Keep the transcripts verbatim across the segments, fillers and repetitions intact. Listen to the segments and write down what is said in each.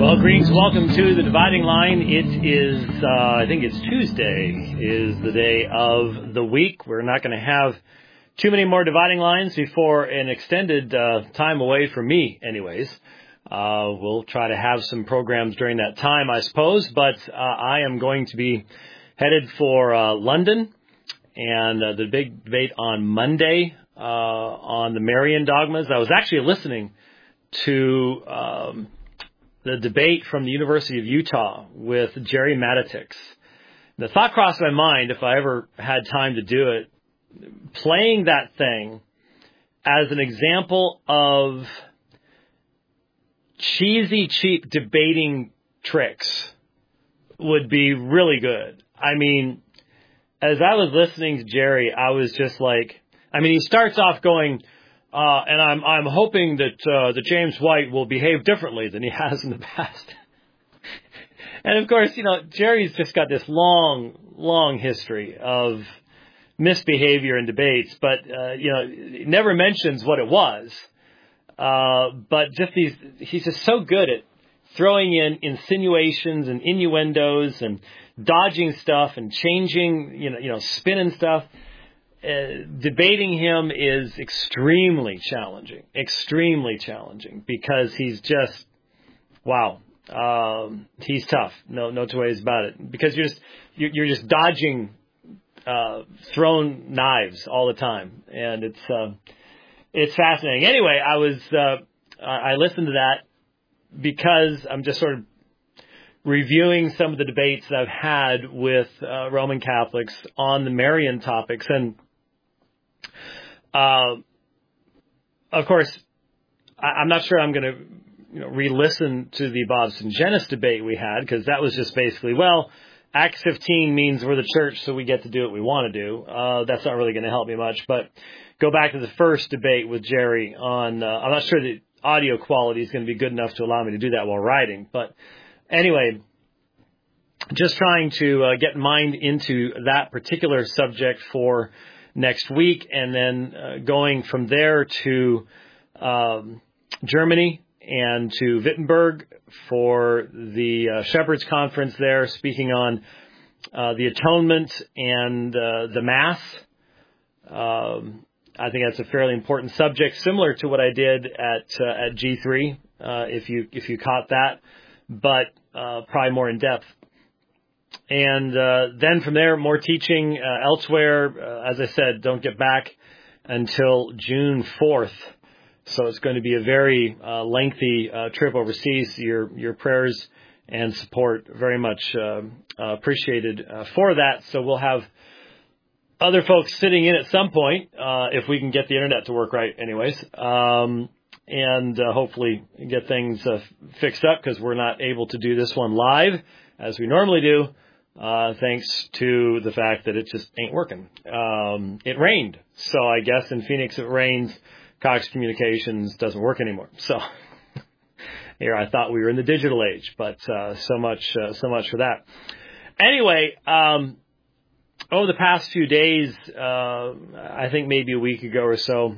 Well, greetings. Welcome to the Dividing Line. It is, uh, I think it's Tuesday is the day of the week. We're not going to have too many more Dividing Lines before an extended uh, time away from me, anyways. Uh, we'll try to have some programs during that time, I suppose. But uh, I am going to be headed for uh, London and uh, the big debate on Monday uh, on the Marian dogmas. I was actually listening to um, the debate from the University of Utah with Jerry Matetics. The thought crossed my mind, if I ever had time to do it, playing that thing as an example of cheesy, cheap debating tricks would be really good. I mean, as I was listening to Jerry, I was just like, I mean, he starts off going, uh, and I'm I'm hoping that uh, that James White will behave differently than he has in the past. And of course, you know, Jerry's just got this long, long history of misbehavior in debates, but uh, you know, he never mentions what it was. Uh, but just these, he's just so good at throwing in insinuations and innuendos and dodging stuff and changing, you know, you know, spinning stuff. Uh, debating him is extremely challenging, extremely challenging because he's just, wow, um, he's tough. No, no two ways about it. Because you're just, you're, you're just dodging, uh, thrown knives all the time, and it's, uh, it's fascinating. Anyway, I was, uh, I listened to that because I'm just sort of reviewing some of the debates that I've had with uh, Roman Catholics on the Marian topics. And, uh, of course, I, I'm not sure I'm going to you know, re-listen to the Bob Sungenis debate we had, because that was just basically, well, Acts fifteen means we're the church, so we get to do what we want to do. Uh, that's not really going to help me much. But go back to the first debate with Jerry on, uh, I'm not sure the audio quality is going to be good enough to allow me to do that while writing. But anyway, just trying to uh, get mind into that particular subject for next week, and then uh, going from there to um, Germany and to Wittenberg for the uh, Shepherds Conference there, speaking on uh, the atonement and uh, the Mass. Um, I think that's a fairly important subject, similar to what I did at uh, at G three, uh, if you if you caught that, but uh, probably more in depth. And uh, then from there, more teaching uh, elsewhere. Uh, as I said, don't get back until June fourth. So it's going to be a very uh, lengthy uh, trip overseas. Your your prayers and support very much uh, uh, appreciated uh, for that. So we'll have other folks sitting in at some point, uh, if we can get the internet to work right anyways, um, and uh, hopefully get things uh, fixed up, because we're not able to do this one live as we normally do, uh, thanks to the fact that it just ain't working. Um, it rained. So I guess in Phoenix it rains. Cox Communications doesn't work anymore. So here I thought we were in the digital age, but uh, so much, uh, so much for that. Anyway, um, over the past few days, uh, I think maybe a week ago or so,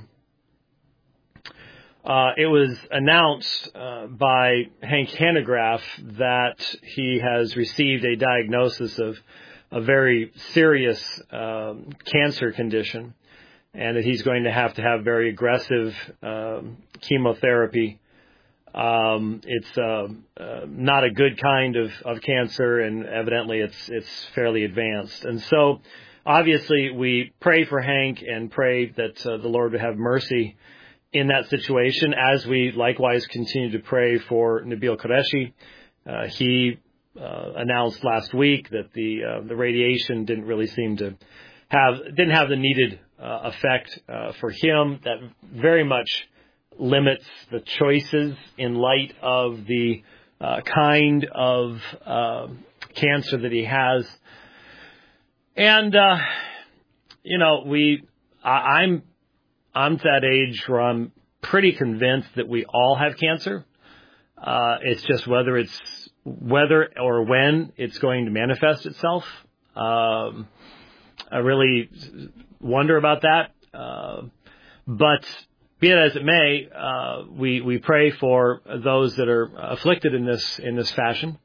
uh, it was announced uh, by Hank Hanegraaff that he has received a diagnosis of a very serious um, cancer condition, and that he's going to have to have very aggressive um, chemotherapy. Um, it's uh, uh, not a good kind of, of cancer, and evidently it's it's fairly advanced. And so, obviously, we pray for Hank and pray that uh, the Lord would have mercy in that situation, as we likewise continue to pray for Nabil Qureshi. Uh, he uh, announced last week that the uh, the radiation didn't really seem to have didn't have the needed uh, effect uh, for him. That very much limits the choices in light of the uh, kind of uh, cancer that he has. And, uh, you know, we, I, I'm, I'm at that age where I'm pretty convinced that we all have cancer. Uh, it's just whether it's, whether or when it's going to manifest itself. Um, I really wonder about that. Uh, but be it as it may, uh, we we pray for those that are afflicted in this in this fashion.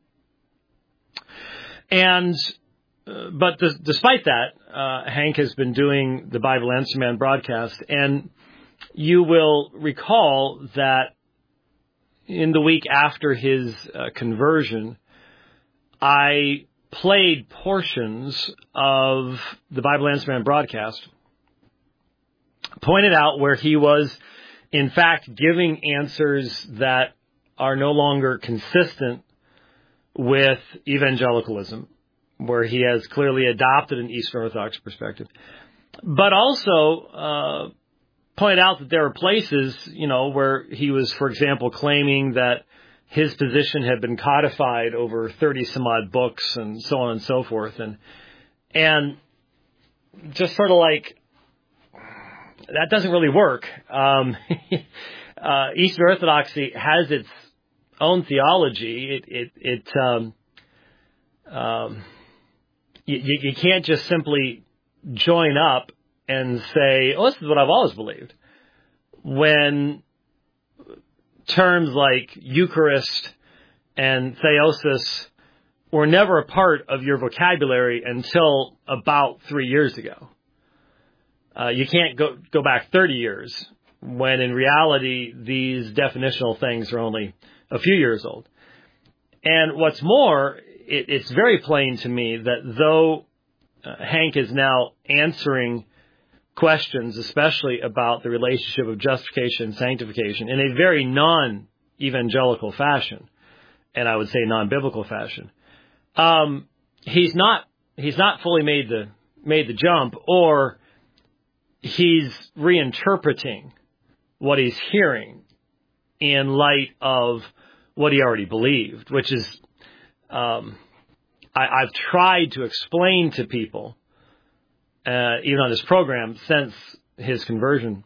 And uh, but th- despite that, uh, Hank has been doing the Bible Answer Man broadcast, and you will recall that in the week after his uh, conversion, I played portions of the Bible Answer Man broadcast, pointed out where he was, in fact, giving answers that are no longer consistent with evangelicalism, where he has clearly adopted an Eastern Orthodox perspective, but also uh, pointed out that there are places, you know, where he was, for example, claiming that his position had been codified over thirty some odd books and so on and so forth, and and just sort of like, that doesn't really work. Um, uh, Eastern Orthodoxy has its own theology. It, it, it, um, um, you, you can't just simply join up and say, "Oh, this is what I've always believed," when terms like Eucharist and Theosis were never a part of your vocabulary until about three years ago. Uh, you can't go go back thirty years, when in reality these definitional things are only a few years old. And what's more, it, it's very plain to me that though uh, Hank is now answering questions, especially about the relationship of justification and sanctification, in a very non-evangelical fashion, and I would say non-biblical fashion, um, he's not he's not fully made the made the jump, or he's reinterpreting what he's hearing in light of what he already believed, which is, um, I, I've tried to explain to people, uh, even on this program since his conversion,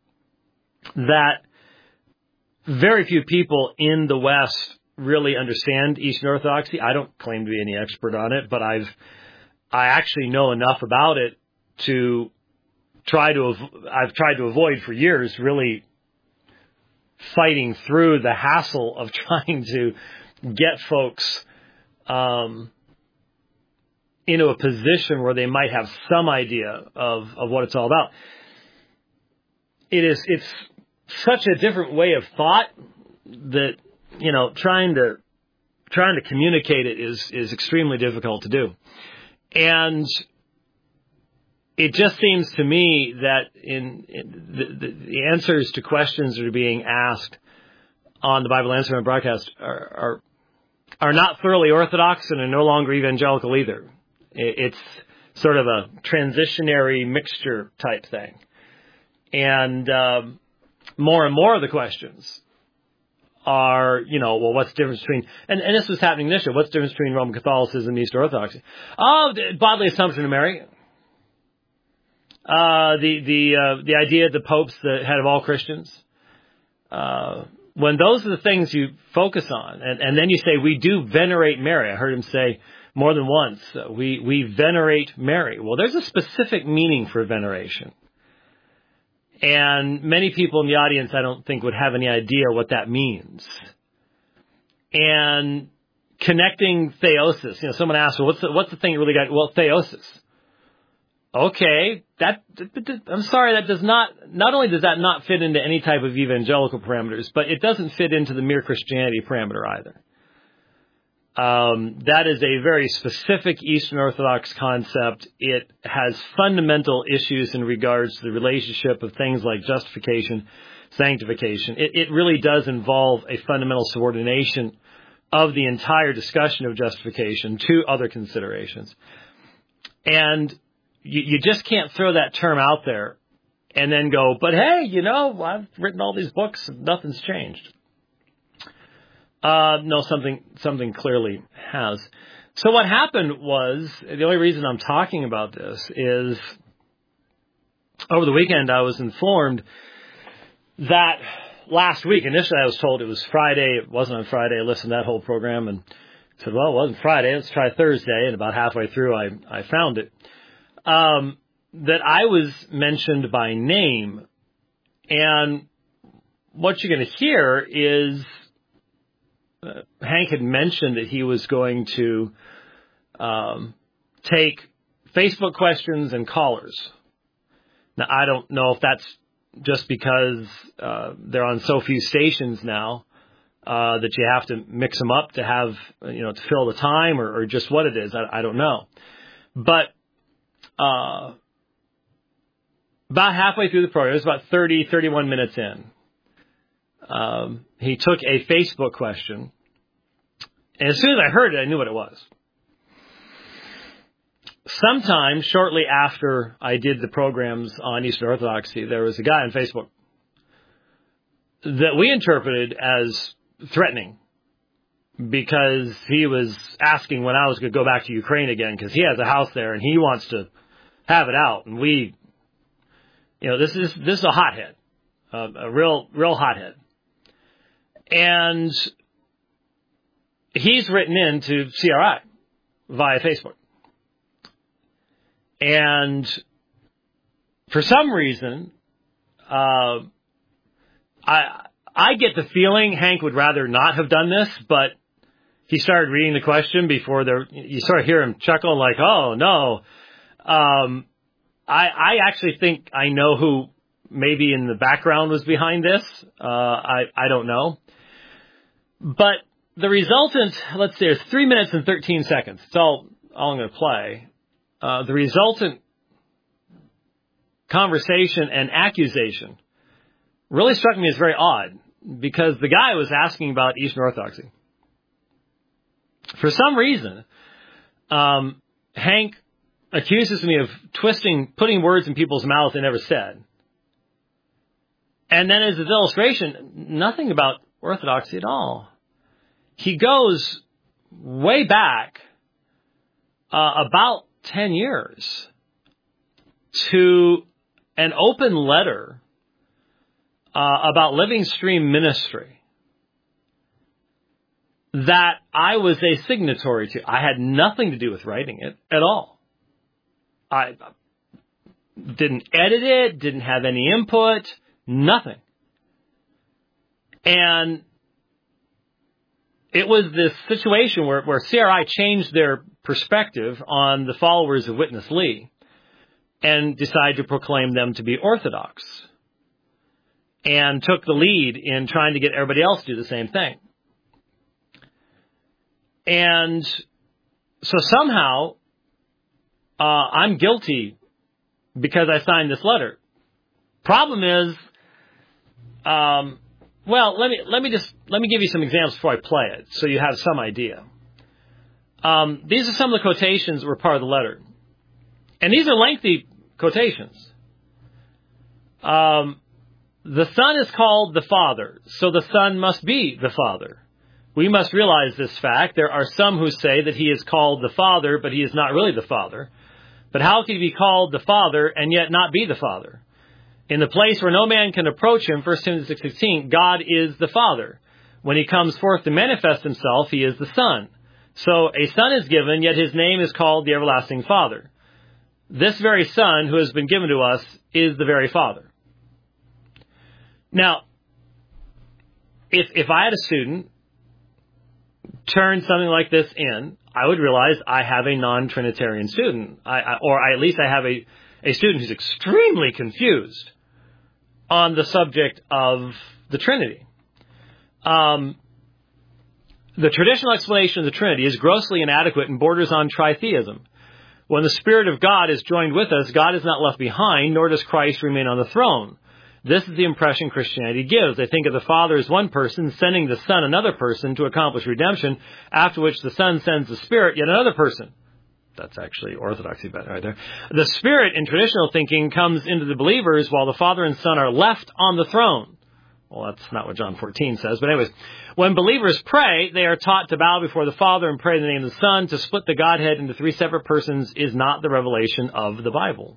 that very few people in the West really understand Eastern Orthodoxy. I don't claim to be any expert on it, but I've, I actually know enough about it to try to, I've tried to avoid for years really fighting through the hassle of trying to get folks um, into a position where they might have some idea of, of what it's all about. It is, it's such a different way of thought that, you know, trying to, trying to communicate it is, is extremely difficult to do. And it just seems to me that in, in the, the, the answers to questions that are being asked on the Bible Answer Man broadcast are, are are not thoroughly orthodox and are no longer evangelical either. It, it's sort of a transitionary mixture type thing, and um, more and more of the questions are, you know, well, what's the difference between, and, and this was happening this year, what's the difference between Roman Catholicism and Eastern Orthodoxy? Oh, the bodily assumption of Mary. Uh, the, the, uh, the idea that the Pope's the head of all Christians. Uh, when those are the things you focus on, and, and then you say, we do venerate Mary. I heard him say more than once, uh, we, we venerate Mary. Well, there's a specific meaning for veneration. And many people in the audience, I don't think, would have any idea what that means. And connecting theosis, you know, someone asked, well, what's the, what's the thing you really got? Well, theosis. Okay, that, I'm sorry, that does not, not only does that not fit into any type of evangelical parameters, but it doesn't fit into the mere Christianity parameter either. Um, that is a very specific Eastern Orthodox concept. It has fundamental issues in regards to the relationship of things like justification, sanctification. It, it really does involve a fundamental subordination of the entire discussion of justification to other considerations. And You, you just can't throw that term out there and then go, but hey, you know, I've written all these books and nothing's changed. Uh, no, something, something clearly has. So what happened was, the only reason I'm talking about this is over the weekend I was informed that last week, initially I was told it was Friday. It wasn't on Friday. I listened to that whole program and said, well, it wasn't Friday. Let's try Thursday. And about halfway through, I, I found it. Um, that I was mentioned by name, and what you're going to hear is uh, Hank had mentioned that he was going to um, take Facebook questions and callers. Now, I don't know if that's just because uh, they're on so few stations now uh, that you have to mix them up to have, you know, to fill the time, or, or just what it is. I, I don't know. But uh, about halfway through the program, it was about thirty, thirty-one minutes in, um, he took a Facebook question. And as soon as I heard it, I knew what it was. Sometime shortly after I did the programs on Eastern Orthodoxy, there was a guy on Facebook that we interpreted as threatening, because he was asking when I was going to go back to Ukraine again, because he has a house there and he wants to have it out. And we, you know, this is this is a hothead, uh, a real real hothead, and he's written in to C R I via Facebook. And for some reason, uh, I I get the feeling Hank would rather not have done this, but he started reading the question before there. You sort of hear him chuckle, like, "Oh no." Um, I I actually think I know who maybe in the background was behind this. Uh, I I don't know, but the resultant, let's see, it's three minutes and thirteen seconds. It's all all I'm going to play. Uh, the resultant conversation and accusation really struck me as very odd, because the guy was asking about Eastern Orthodoxy. For some reason, um, Hank accuses me of twisting, putting words in people's mouths they never said. And then as his illustration, nothing about Orthodoxy at all. He goes way back uh, about ten years to an open letter uh, about Living Stream Ministry that I was a signatory to. I had nothing to do with writing it at all. I didn't edit it, didn't have any input, nothing. And it was this situation where, where C R I changed their perspective on the followers of Witness Lee and decided to proclaim them to be Orthodox, and took the lead in trying to get everybody else to do the same thing. And so somehow uh, I'm guilty because I signed this letter. Problem is, um, well, let me let me just let me give you some examples before I play it, so you have some idea. Um, these are some of the quotations that were part of the letter, and these are lengthy quotations. Um, the Son is called the Father, so the Son must be the Father. We must realize this fact. There are some who say that he is called the Father, but he is not really the Father. But how can he be called the Father and yet not be the Father? In the place where no man can approach him, First Timothy six sixteen, God is the Father. When he comes forth to manifest himself, he is the Son. So a Son is given, yet his name is called the Everlasting Father. This very Son who has been given to us is the very Father. Now, if if I had a student turn something like this in, I would realize I have a non-Trinitarian student, I, I, or I, at least I have a, a student who's extremely confused on the subject of the Trinity. Um, the traditional explanation of the Trinity is grossly inadequate and borders on tritheism. When the Spirit of God is joined with us, God is not left behind, nor does Christ remain on the throne. This is the impression Christianity gives. They think of the Father as one person, sending the Son another person to accomplish redemption, after which the Son sends the Spirit yet another person. That's actually orthodoxy right there. The Spirit, in traditional thinking, comes into the believers while the Father and Son are left on the throne. Well, that's not what John fourteen says. But anyways, when believers pray, they are taught to bow before the Father and pray in the name of the Son. To split the Godhead into three separate persons is not the revelation of the Bible.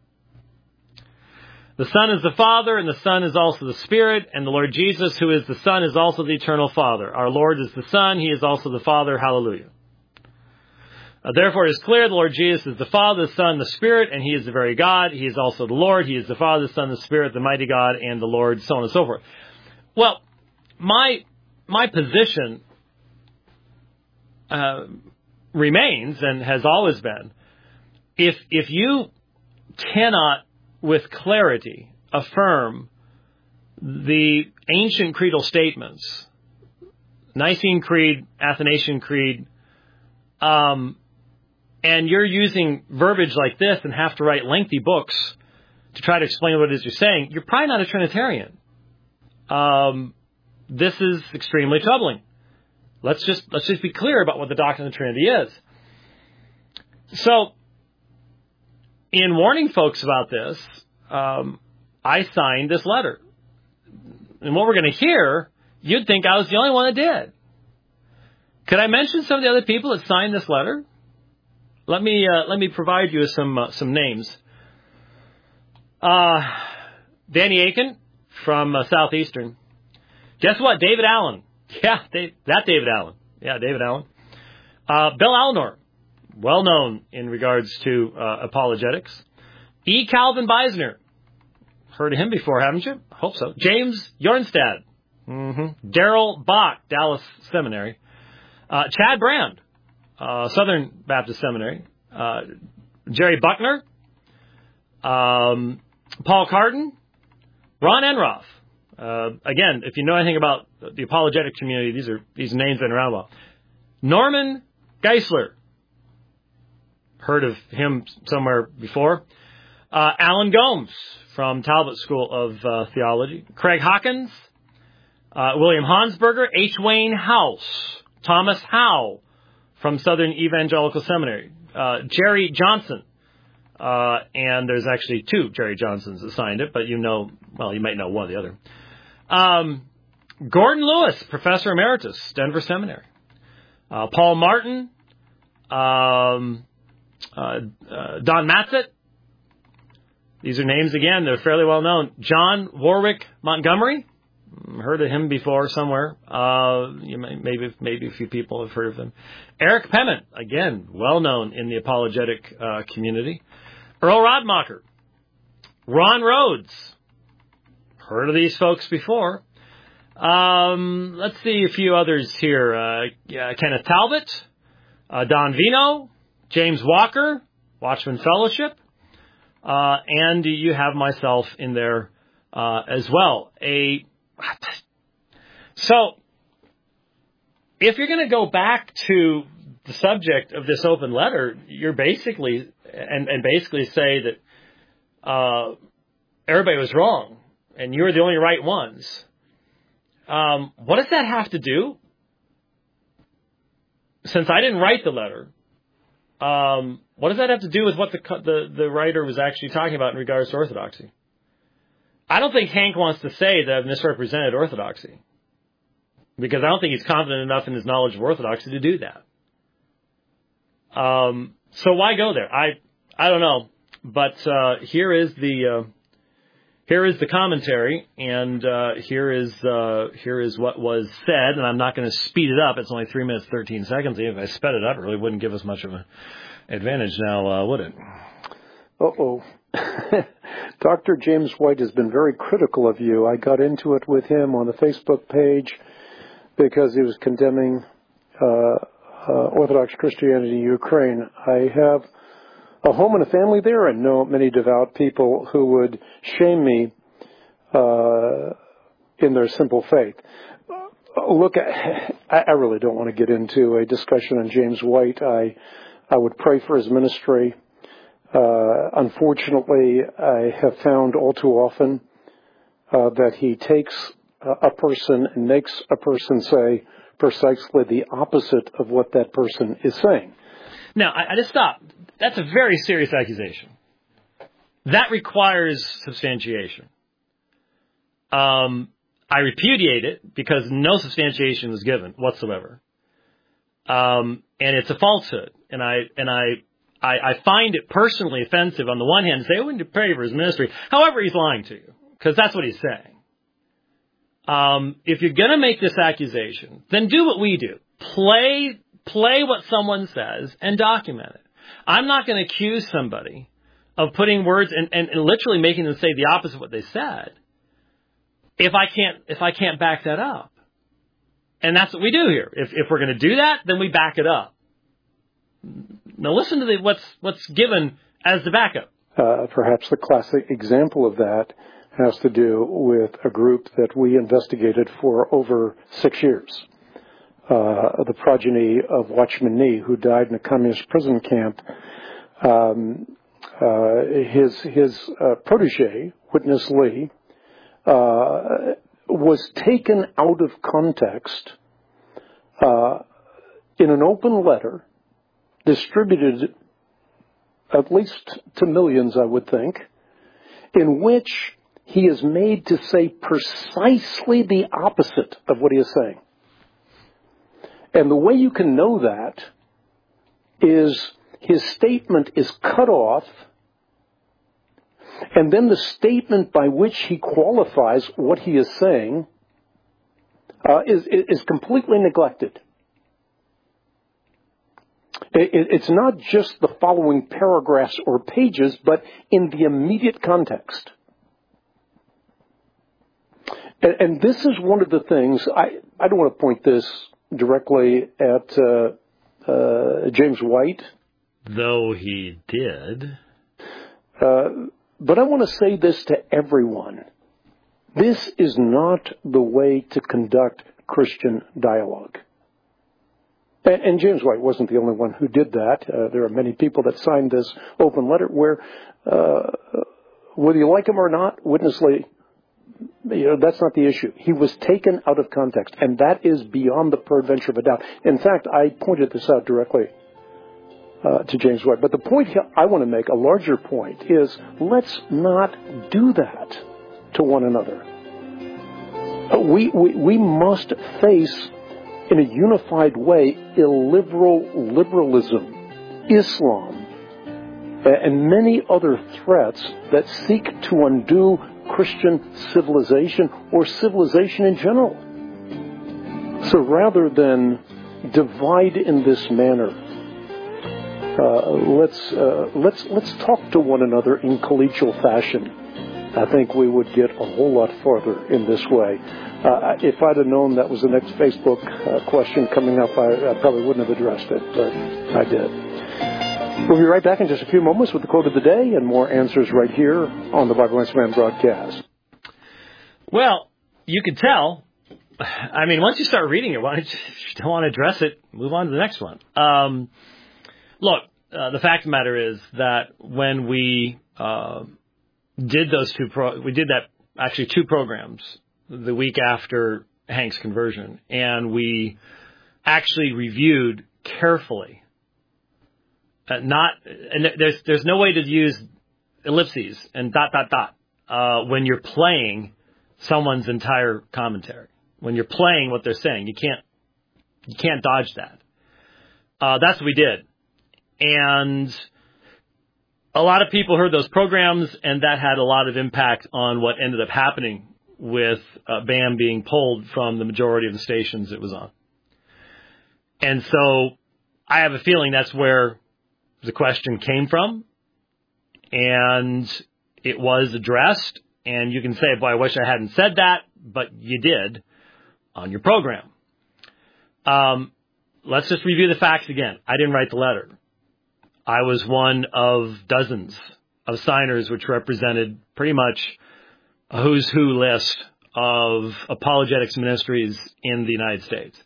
The Son is the Father, and the Son is also the Spirit, and the Lord Jesus, who is the Son, is also the eternal Father. Our Lord is the Son, he is also the Father. Hallelujah. Uh, therefore, it is clear the Lord Jesus is the Father, the Son, the Spirit, and he is the very God. He is also the Lord. He is the Father, the Son, the Spirit, the mighty God, and the Lord, so on and so forth. Well, my my position uh, remains and has always been, if if you cannot with clarity affirm the ancient creedal statements, Nicene Creed, Athanasian Creed, um, and you're using verbiage like this and have to write lengthy books to try to explain what it is you're saying, you're probably not a Trinitarian. Um, this is extremely troubling. Let's just let's just be clear about what the doctrine of the Trinity is. So, in warning folks about this, um, I signed this letter. And what we're going to hear, you'd think I was the only one that did. Could I mention some of the other people that signed this letter? Let me uh, let me provide you with some uh, some names. Uh, Danny Aiken from uh, Southeastern. Guess what? David Allen. Yeah, Dave, that David Allen. Yeah, David Allen. Uh, Bill Alnor, well known in regards to uh, apologetics. E. Calvin Beisner. Heard of him before, haven't you? Hope so. James Jornstad. Mm-hmm. Darrell Bach, Dallas Seminary. Uh, Chad Brand, uh, Southern Baptist Seminary. Uh, Jerry Buckner. Um, Paul Carden. Ron Enroth. Uh, again, if you know anything about the apologetic community, these are these names been around a while. Norman Geisler. Heard of him somewhere before. Uh, Alan Gomes from Talbot School of uh, Theology. Craig Hawkins. Uh, William Hansberger. H. Wayne House. Thomas Howe from Southern Evangelical Seminary. Uh, Jerry Johnson. Uh, and there's actually two Jerry Johnsons that signed it, but you know, well, you might know one or the other. Um, Gordon Lewis, Professor Emeritus, Denver Seminary. Uh, Paul Martin, um, uh, uh, Don Matzett. These are names, again, they're fairly well known. John Warwick Montgomery. Heard of him before somewhere. Uh, you may, maybe maybe a few people have heard of him. Eric Pement, again, well known in the apologetic uh, community. Earl Rodmacher. Ron Rhodes. Heard of these folks before. Um, let's see a few others here. Uh, yeah, Kenneth Talbot. Uh, Don Vino. James Walker. Watchman Fellowship. Uh, and you have myself in there uh, as well. A So, if you're going to go back to the subject of this open letter, you're basically, and, and basically say that uh, everybody was wrong, and you're the only right ones. Um, what does that have to do? Since I didn't write the letter, um, what does that have to do with what the, the the writer was actually talking about in regards to orthodoxy? I don't think Hank wants to say that I've misrepresented orthodoxy, because I don't think he's confident enough in his knowledge of orthodoxy to do that. Um, so why go there? I I don't know, but uh, here is the uh, here is the commentary, and uh, here is uh, here is what was said, and I'm not going to speed it up. It's only three minutes thirteen seconds. If I sped it up, it really wouldn't give us much of an advantage now, uh, would it? Uh-oh. Doctor James White has been very critical of you. I got into it with him on the Facebook page because he was condemning uh, uh, Orthodox Christianity in Ukraine. I have a home and a family there and know many devout people who would shame me uh, in their simple faith. Look, I, I really don't want to get into a discussion on James White. I, I would pray for his ministry. Uh, unfortunately, I have found all too often uh, that he takes a person and makes a person say precisely the opposite of what that person is saying. Now, I, I just stop. That's a very serious accusation. That requires substantiation. Um, I repudiate it because no substantiation was given whatsoever. Um, and it's a falsehood. And I, and I, I, I find it personally offensive on the one hand to say, oh, we need to pray for his ministry. However, he's lying to you, because that's what he's saying. Um, if you're going to make this accusation, then do what we do. Play, play what someone says and document it. I'm not going to accuse somebody of putting words and, and, and literally making them say the opposite of what they said. if I can't if I can't back that up. And that's what we do here. If if we're going to do that, then we back it up. Now listen to the, what's what's given as the backup. Uh, perhaps the classic example of that has to do with a group that we investigated for over six years. Uh, the progeny of Watchman Nee, who died in a communist prison camp. Um, uh, his his uh, protege, Witness Lee, uh, was taken out of context uh, in an open letter, distributed at least to millions, I would think, in which he is made to say precisely the opposite of what he is saying. And the way you can know that is his statement is cut off, and then the statement by which he qualifies what he is saying uh, is, is completely neglected. It's not just the following paragraphs or pages, but in the immediate context. And, and this is one of the things, I, I don't want to point this directly at uh, uh, James White. Though he did. Uh, but I want to say this to everyone. This is not the way to conduct Christian dialogue. And, and James White wasn't the only one who did that. Uh, there are many people that signed this open letter where, uh, whether you like him or not, Witness Lee, you know, that's not the issue. He was taken out of context, and that is beyond the peradventure of a doubt. In fact, I pointed this out directly uh, to James White. But the point I want to make, a larger point, is let's not do that to one another. Uh, we, we, we must face, in a unified way, illiberal liberalism, Islam, and many other threats that seek to undo Christian civilization or civilization in general. So rather than divide in this manner, uh, let's uh, let's let's talk to one another in collegial fashion. I think we would get a whole lot farther in this way. Uh, if I'd have known that was the next Facebook uh, question coming up, I, I probably wouldn't have addressed it, but I did. We'll be right back in just a few moments with the quote of the day and more answers right here on the Bible Answer Man broadcast. Well, you can tell. I mean, once you start reading it, why don't you, if you don't want to address it, move on to the next one. Um, look, uh, the fact of the matter is that when we uh, did those two, pro- we did that actually two programs the week after Hank's conversion, and we actually reviewed carefully. Uh, not, and there's there's no way to use ellipses and dot dot dot uh, when you're playing someone's entire commentary. When you're playing what they're saying, you can't you can't dodge that. Uh, that's what we did, and a lot of people heard those programs, and that had a lot of impact on what ended up happening with uh, B A M being pulled from the majority of the stations it was on. And so I have a feeling that's where the question came from, and it was addressed, and you can say, boy, I wish I hadn't said that, but you did on your program. Um, let's just review the facts again. I didn't write the letter. I was one of dozens of signers which represented pretty much a who's who list of apologetics ministries in the United States.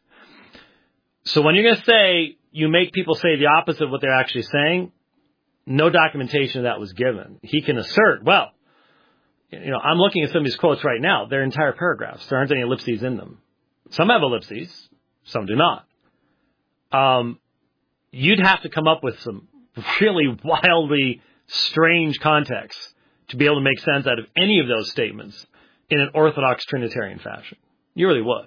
So when you're going to say you make people say the opposite of what they're actually saying, no documentation of that was given. He can assert, well, you know, I'm looking at some of these quotes right now. They're entire paragraphs. There aren't any ellipses in them. Some have ellipses, some do not. Um, you'd have to come up with some really wildly strange context to be able to make sense out of any of those statements in an Orthodox Trinitarian fashion. You really would.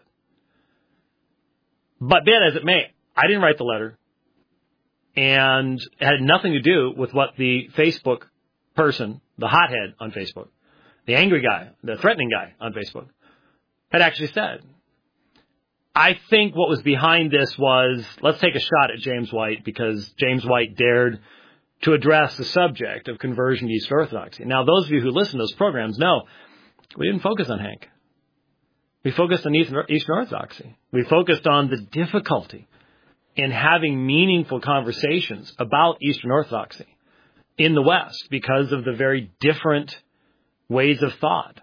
But be that as it may, I didn't write the letter, and it had nothing to do with what the Facebook person, the hothead on Facebook, the angry guy, the threatening guy on Facebook, had actually said. I think what was behind this was, let's take a shot at James White, because James White dared to address the subject of conversion to Eastern Orthodoxy. Now, those of you who listen to those programs know we didn't focus on Hank. We focused on Eastern Orthodoxy. We focused on the difficulty in having meaningful conversations about Eastern Orthodoxy in the West because of the very different ways of thought.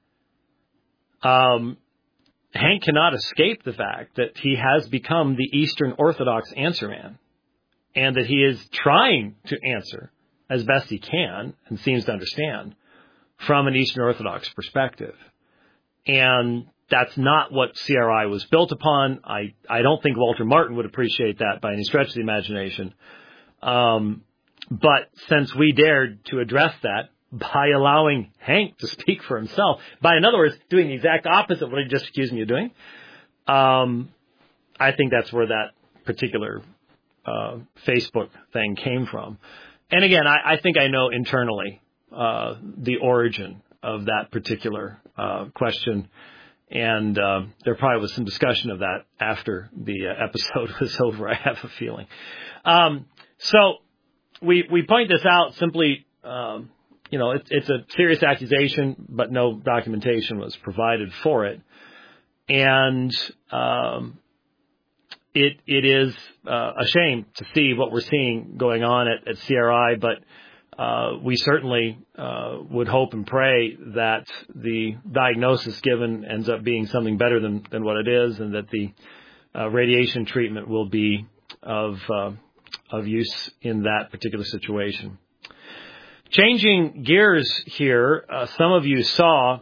Um, Hank cannot escape the fact that he has become the Eastern Orthodox answer man, and that he is trying to answer as best he can and seems to understand from an Eastern Orthodox perspective. And that's not what C R I was built upon. I, I don't think Walter Martin would appreciate that by any stretch of the imagination. Um, but since we dared to address that by allowing Hank to speak for himself, by, in other words, doing the exact opposite of what he just accused me of doing, um, I think that's where that particular uh, Facebook thing came from. And again, I, I think I know internally uh, the origin of that particular uh, question. And uh, there probably was some discussion of that after the uh, episode was over, I have a feeling. Um, so we we point this out simply, um, you know, it, it's a serious accusation, but no documentation was provided for it. And um, it it is uh, a shame to see what we're seeing going on at, at C R I, but Uh, we certainly uh, would hope and pray that the diagnosis given ends up being something better than, than what it is, and that the uh, radiation treatment will be of uh, of use in that particular situation. Changing gears here, uh, some of you saw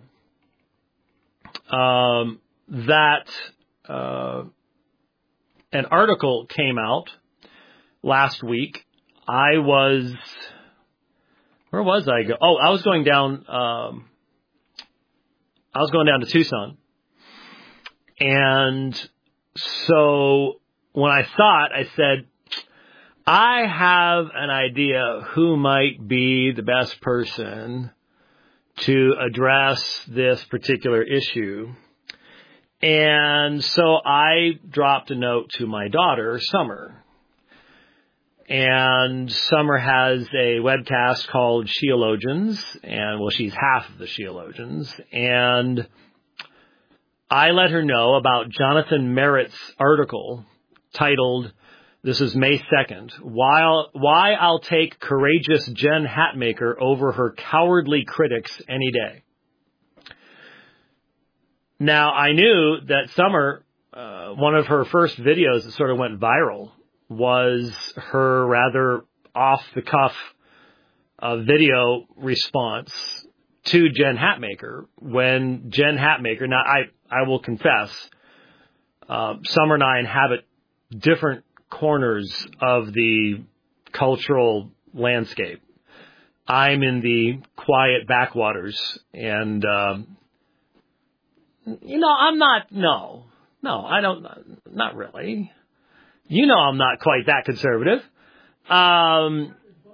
um, that uh, an article came out last week. I was... Where was I? Go? Oh, I was going down. Um, I was going down to Tucson, and so when I saw it, I said, "I have an idea who might be the best person to address this particular issue." And so I dropped a note to my daughter, Summer. And Summer has a webcast called Sheologians, and, well, she's half of the Sheologians. And I let her know about Jonathan Merritt's article titled, this is May second, Why I'll, Why I'll Take Courageous Jen Hatmaker Over Her Cowardly Critics Any Day. Now, I knew that Summer, uh, one of her first videos that sort of went viral was her rather off-the-cuff uh, video response to Jen Hatmaker when Jen Hatmaker, now I, I will confess, uh, Summer and I inhabit different corners of the cultural landscape. I'm in the quiet backwaters, and, um, you know, I'm not, no, no, I don't, not really. You know I'm not quite that conservative. Um,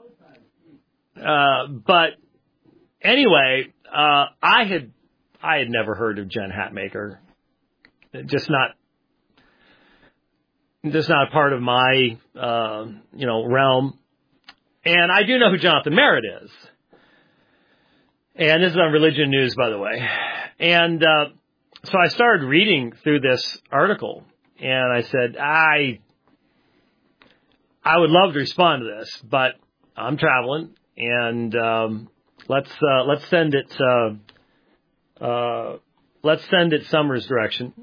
uh, but anyway, uh, I had I had never heard of Jen Hatmaker. Just not just not a part of my uh, you know realm. And I do know who Jonathan Merritt is. And this is on Religion News, by the way. And uh, so I started reading through this article, and I said, I. I would love to respond to this, but I'm traveling, and um, let's uh, let's send it uh, uh, let's send it Summer's direction.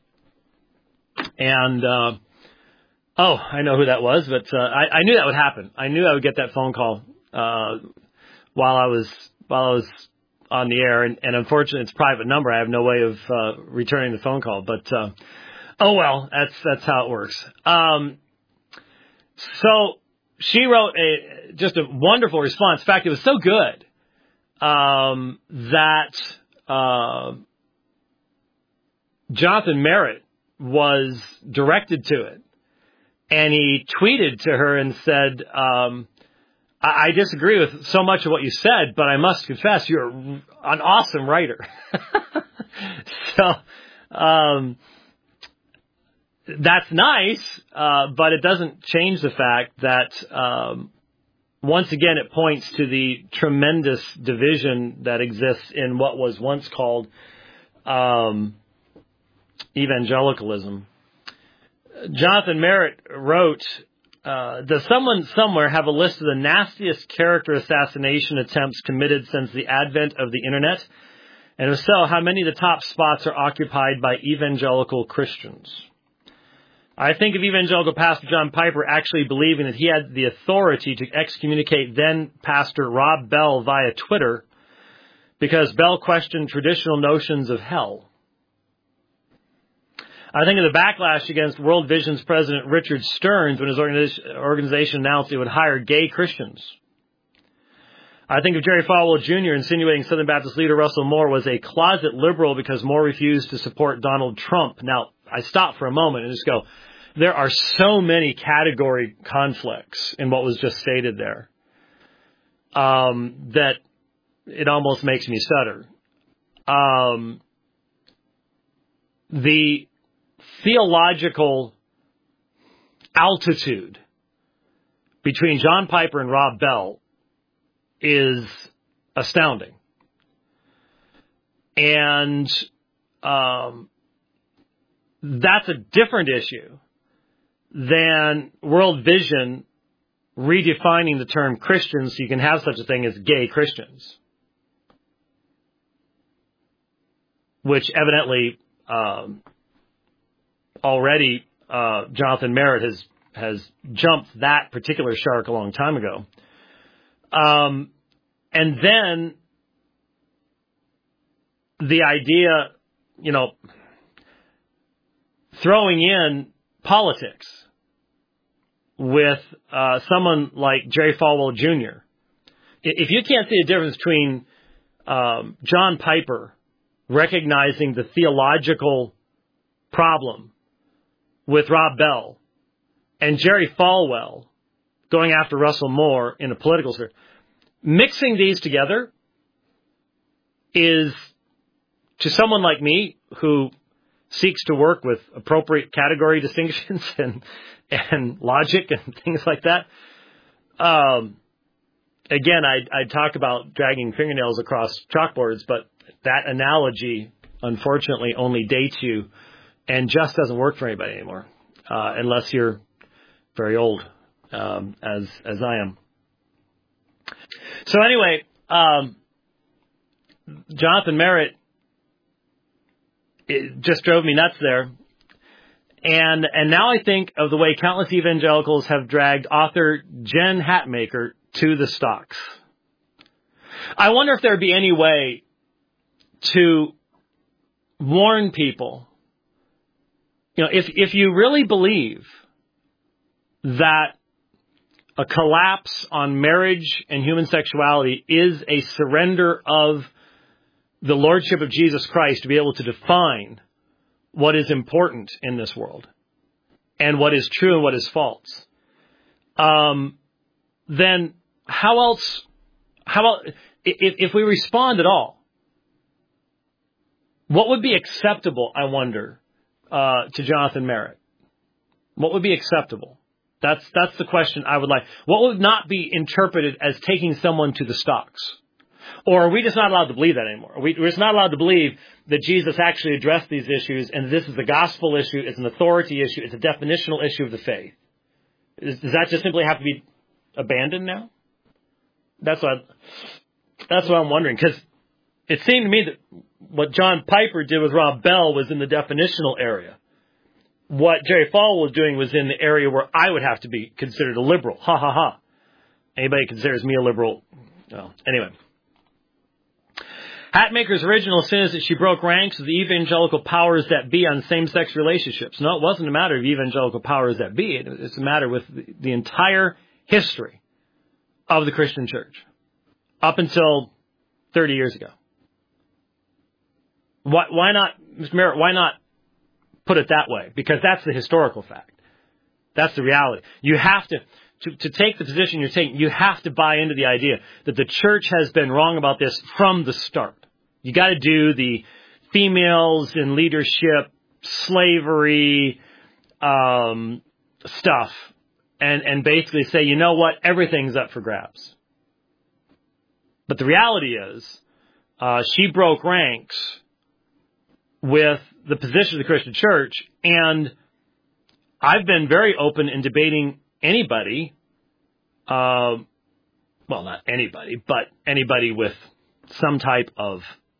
And uh, oh, I know who that was, but uh, I, I knew that would happen. I knew I would get that phone call uh, while I was while I was on the air, and, and unfortunately, it's a private number. I have no way of uh, returning the phone call, but uh, oh well, that's that's how it works. Um, So she wrote a just a wonderful response. In fact, it was so good um, that uh, Jonathan Merritt was directed to it, and he tweeted to her and said, um, I-, "I disagree with so much of what you said, but I must confess you're an awesome writer." so. Um, That's nice, uh, but it doesn't change the fact that, um, once again, it points to the tremendous division that exists in what was once called um, evangelicalism. Jonathan Merritt wrote, uh, does someone somewhere have a list of the nastiest character assassination attempts committed since the advent of the Internet? And if so, how many of the top spots are occupied by evangelical Christians? I think of evangelical pastor John Piper actually believing that he had the authority to excommunicate then pastor Rob Bell via Twitter because Bell questioned traditional notions of hell. I think of the backlash against World Vision's president Richard Stearns when his organization announced it would hire gay Christians. I think of Jerry Falwell Junior insinuating Southern Baptist leader Russell Moore was a closet liberal because Moore refused to support Donald Trump. Now, I stop for a moment and just go, there are so many category conflicts in what was just stated there um, that it almost makes me stutter. Um, the theological altitude between John Piper and Rob Bell is astounding. And um, that's a different issue than World Vision redefining the term Christian so you can have such a thing as gay Christians, which evidently um, already uh, Jonathan Merritt has, has jumped that particular shark a long time ago. Um, and then the idea, you know, throwing in politics with uh, someone like Jerry Falwell Junior If you can't see a difference between um, John Piper recognizing the theological problem with Rob Bell and Jerry Falwell going after Russell Moore in a political sphere, mixing these together is, to someone like me who seeks to work with appropriate category distinctions and and logic and things like that. Um, again, I I talk about dragging fingernails across chalkboards, but that analogy, unfortunately, only dates you and just doesn't work for anybody anymore, uh, unless you're very old, um, as as I am. So anyway, um, Jonathan Merritt, it just drove me nuts there. And and now I think of the way countless evangelicals have dragged author Jen Hatmaker to the stocks. I wonder if there would be any way to warn people, you know, if if you really believe that a collapse on marriage and human sexuality is a surrender of the lordship of Jesus Christ to be able to define what is important in this world and what is true and what is false, um, then how else, how else, if, if we respond at all, what would be acceptable, I wonder, uh, to Jonathan Merritt? What would be acceptable? That's, that's the question I would like. What would not be interpreted as taking someone to the stocks? Or are we just not allowed to believe that anymore? Are we, we're just not allowed to believe that Jesus actually addressed these issues and this is a gospel issue, it's an authority issue, it's a definitional issue of the faith. Is, does that just simply have to be abandoned now? That's what, that's what I'm wondering. Because it seemed to me that what John Piper did with Rob Bell was in the definitional area. What Jerry Falwell was doing was in the area where I would have to be considered a liberal. Ha, ha, ha. Anybody considers me a liberal? Well, anyway. Hatmaker's original sin is that she broke ranks with the evangelical powers that be on same-sex relationships. No, it wasn't a matter of evangelical powers that be. It's a matter with the entire history of the Christian church up until thirty years ago. Why, why not, Mister Merritt, why not put it that way? Because that's the historical fact. That's the reality. You have to, to, to take the position you're taking, you have to buy into the idea that the church has been wrong about this from the start. You got to do the females in leadership, slavery, um, stuff, and, and basically say, you know what, everything's up for grabs. But the reality is, uh, she broke ranks with the position of the Christian church, and I've been very open in debating anybody, uh, well, not anybody, but anybody with some type of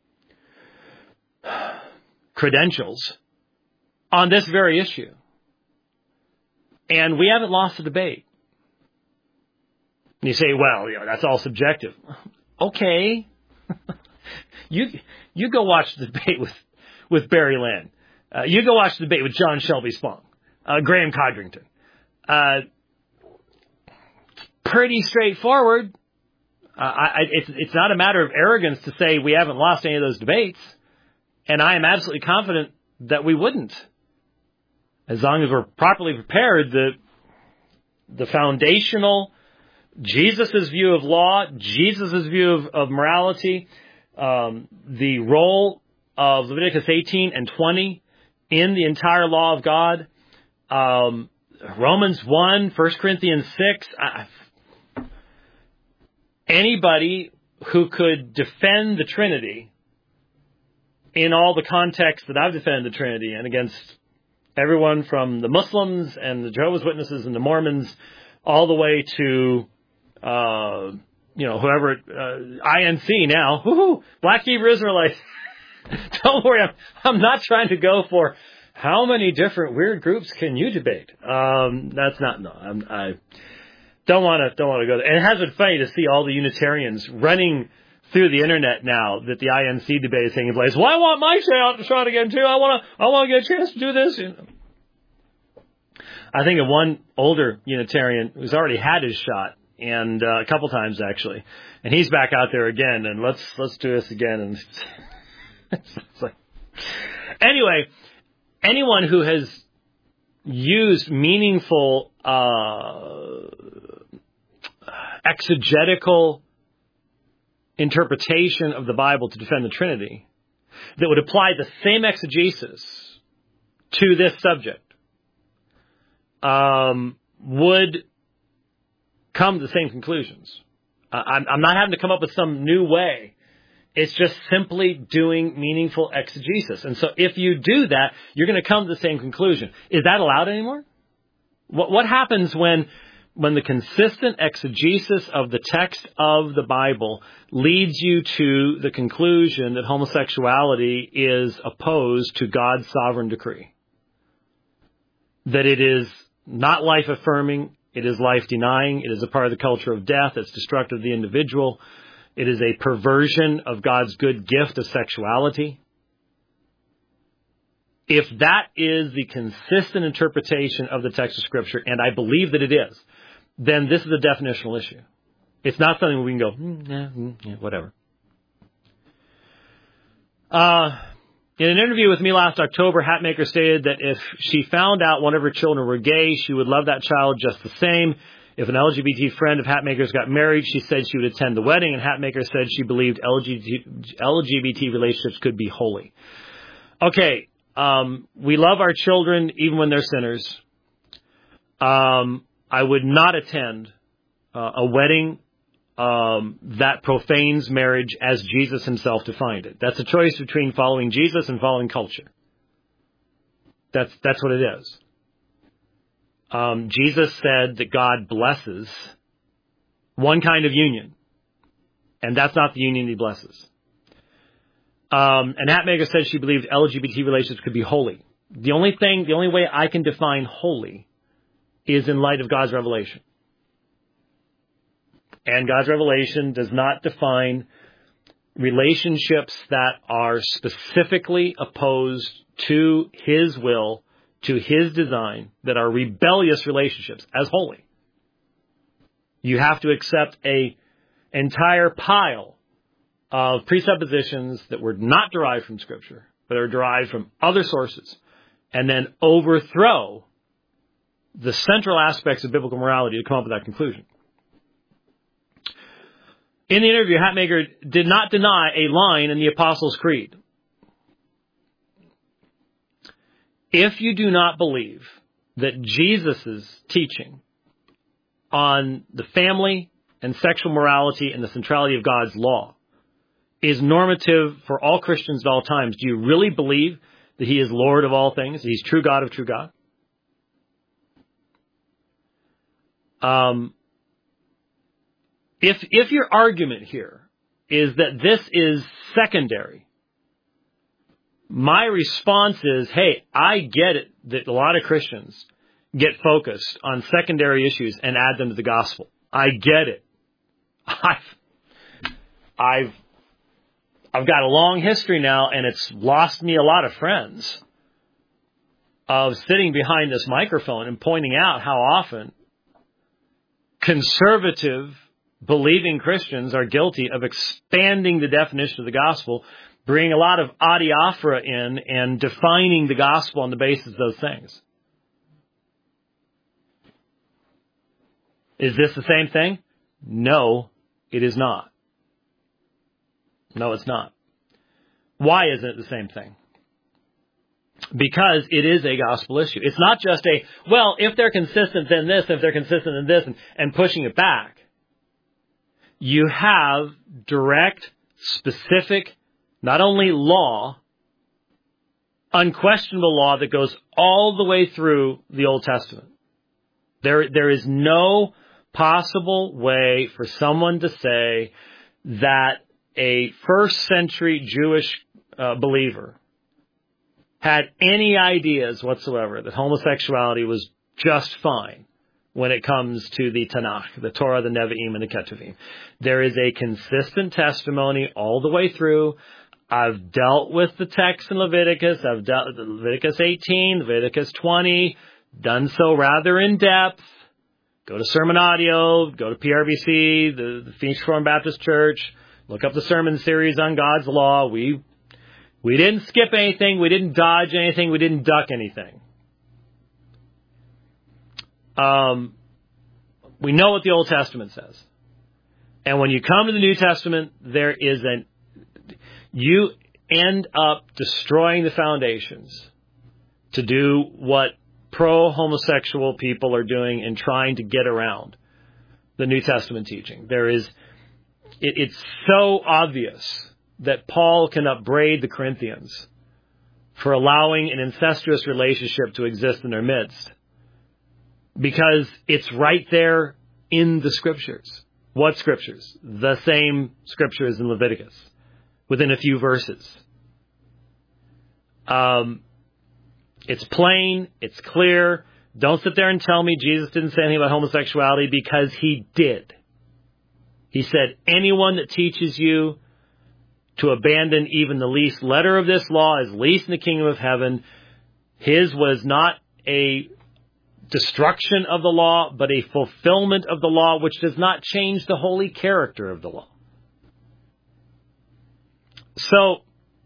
credentials on this very issue. And we haven't lost the debate. And you say, well, you know, that's all subjective. Okay. you you go watch the debate with, with Barry Land. Uh, you go watch the debate with John Shelby Spong, uh, Graham Codrington. Uh, pretty straightforward. Uh, I, it's, it's not a matter of arrogance to say we haven't lost any of those debates. And I am absolutely confident that we wouldn't. As long as we're properly prepared, the, the foundational, Jesus' view of law, Jesus' view of, of morality, um, the role of Leviticus eighteen and twenty in the entire law of God, um, Romans one, First Corinthians six, I, anybody who could defend the Trinity in all the contexts that I've defended the Trinity and against everyone from the Muslims and the Jehovah's Witnesses and the Mormons all the way to, uh, you know, whoever, uh, I N C now, woohoo, Black Hebrew Israelites. Don't worry, I'm, I'm not trying to go for how many different weird groups can you debate. Um, that's not, no, I'm, I don't want to, don't want to go there. And it has been funny to see all the Unitarians running through the internet now that the I N C debate is taking place. Well, I want my shot, shot again too. I want to, I want to get a chance to do this. You know. I think of one older Unitarian who's already had his shot, and uh, a couple times actually, and he's back out there again. And let's let's do this again. And it's like, anyway, anyone who has used meaningful uh, exegetical interpretation of the Bible to defend the Trinity that would apply the same exegesis to this subject um, would come to the same conclusions. Uh, I'm, I'm not having to come up with some new way. It's just simply doing meaningful exegesis. And so if you do that, you're going to come to the same conclusion. Is that allowed anymore? What, what happens when when the consistent exegesis of the text of the Bible leads you to the conclusion that homosexuality is opposed to God's sovereign decree? That it is not life-affirming, it is life-denying, it is a part of the culture of death, it's destructive of the individual, it is a perversion of God's good gift of sexuality. If that is the consistent interpretation of the text of Scripture, and I believe that it is, then this is a definitional issue. It's not something where we can go, mm, yeah, mm, yeah, whatever. Uh, in an interview with me last October, Hatmaker stated that if she found out one of her children were gay, she would love that child just the same. If an L G B T friend of Hatmaker's got married, she said she would attend the wedding, and Hatmaker said she believed L G B T relationships could be holy. Okay, um, we love our children even when they're sinners. Um, I would not attend uh, a wedding um, that profanes marriage as Jesus himself defined it. That's a choice between following Jesus and following culture. That's that's what it is. Um, Jesus said that God blesses one kind of union, and that's not the union he blesses. Um, and Hatmaker said she believed L G B T relationships could be holy. The only thing, the only way I can define holy is in light of God's revelation. And God's revelation does not define relationships that are specifically opposed to his will, to his design, that are rebellious relationships as holy. You have to accept a entire pile of presuppositions that were not derived from Scripture, but are derived from other sources, and then overthrow the central aspects of biblical morality to come up with that conclusion. In the interview, Hatmaker did not deny a line in the Apostles' Creed. If you do not believe that Jesus' teaching on the family and sexual morality and the centrality of God's law is normative for all Christians at all times, do you really believe that he is Lord of all things, he's true God of true God. Um, if if your argument here is that this is secondary, my response is, hey, I get it that a lot of Christians get focused on secondary issues and add them to the gospel. I get it. I've, I've, I've got a long history now, and it's lost me a lot of friends of sitting behind this microphone and pointing out how often conservative, believing Christians are guilty of expanding the definition of the gospel, bringing a lot of adiaphora in and defining the gospel on the basis of those things. Is this the same thing? No, it is not. No, it's not. Why isn't it the same thing? Because it is a gospel issue. It's not just a, well, if they're consistent, then this, if they're consistent, then this, and, and pushing it back. You have direct, specific, not only law, unquestionable law that goes all the way through the Old Testament. There, there is no possible way for someone to say that a first century Jewish uh, believer had any ideas whatsoever that homosexuality was just fine when it comes to the Tanakh, the Torah, the Nevi'im, and the Ketuvim. There is a consistent testimony all the way through. I've dealt with the text in Leviticus. I've dealt with Leviticus eighteen, Leviticus twenty, done so rather in depth. Go to Sermon Audio, go to P R B C, the, the Phoenix Reformed Baptist Church, look up the sermon series on God's law. We we didn't skip anything. We didn't dodge anything. We didn't duck anything. Um, we know what the Old Testament says. And when you come to the New Testament, there is an, you end up destroying the foundations to do what pro-homosexual people are doing and trying to get around the New Testament teaching. There is, it, it's so obvious that Paul can upbraid the Corinthians for allowing an incestuous relationship to exist in their midst, because it's right there in the Scriptures. What Scriptures? The same Scriptures in Leviticus, within a few verses. Um, it's plain, it's clear. Don't sit there and tell me Jesus didn't say anything about homosexuality, because he did. He said, anyone that teaches you to abandon even the least letter of this law is least in the kingdom of heaven. His was not a destruction of the law, but a fulfillment of the law, which does not change the holy character of the law. So,